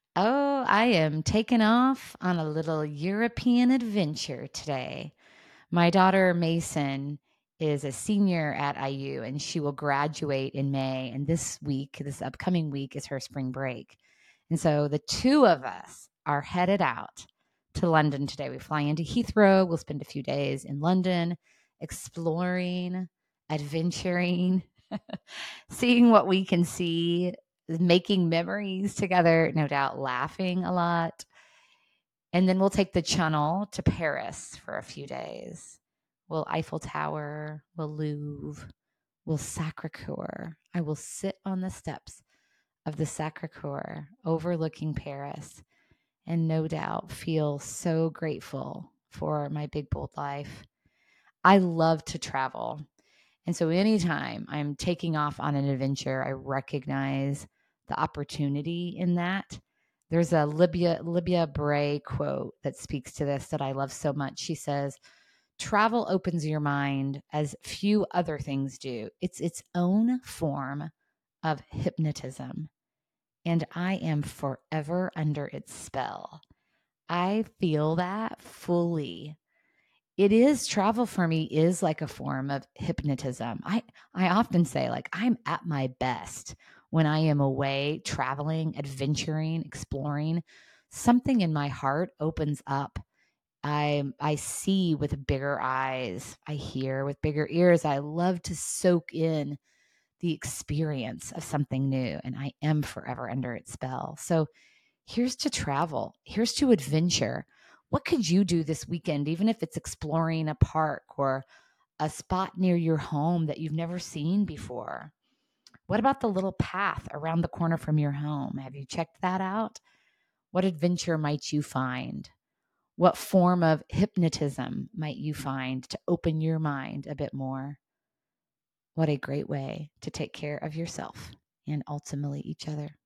Oh, I am taking off on a little European adventure today. My daughter Mason is a senior at IU and she will graduate in May. And this upcoming week, is her spring break. And so the two of us are headed out to London today. We fly into Heathrow. We'll spend a few days in London exploring, adventuring, seeing what we can see, making memories together, no doubt laughing a lot. And then we'll take the Channel to Paris for a few days. We'll Eiffel Tower, we'll Louvre, we'll Sacre Coeur. I will sit on the steps of the Sacre Coeur overlooking Paris and no doubt feel so grateful for my big, bold life. I love to travel. And so anytime I'm taking off on an adventure, I recognize the opportunity in that. There's a Libya Bray quote that speaks to this that I love so much. She says, travel opens your mind as few other things do. It's its own form of hypnotism. And I am forever under its spell. I feel that fully. It is travel for me is like a form of hypnotism. I often say like I'm at my best when I am away traveling, adventuring, exploring. Something in my heart opens up. I see with bigger eyes. I hear with bigger ears. I love to soak in the experience of something new and I am forever under its spell. So here's to travel. Here's to adventure. What could you do this weekend, even if it's exploring a park or a spot near your home that you've never seen before? What about the little path around the corner from your home? Have you checked that out? What adventure might you find? What form of hypnotism might you find to open your mind a bit more? What a great way to take care of yourself and ultimately each other.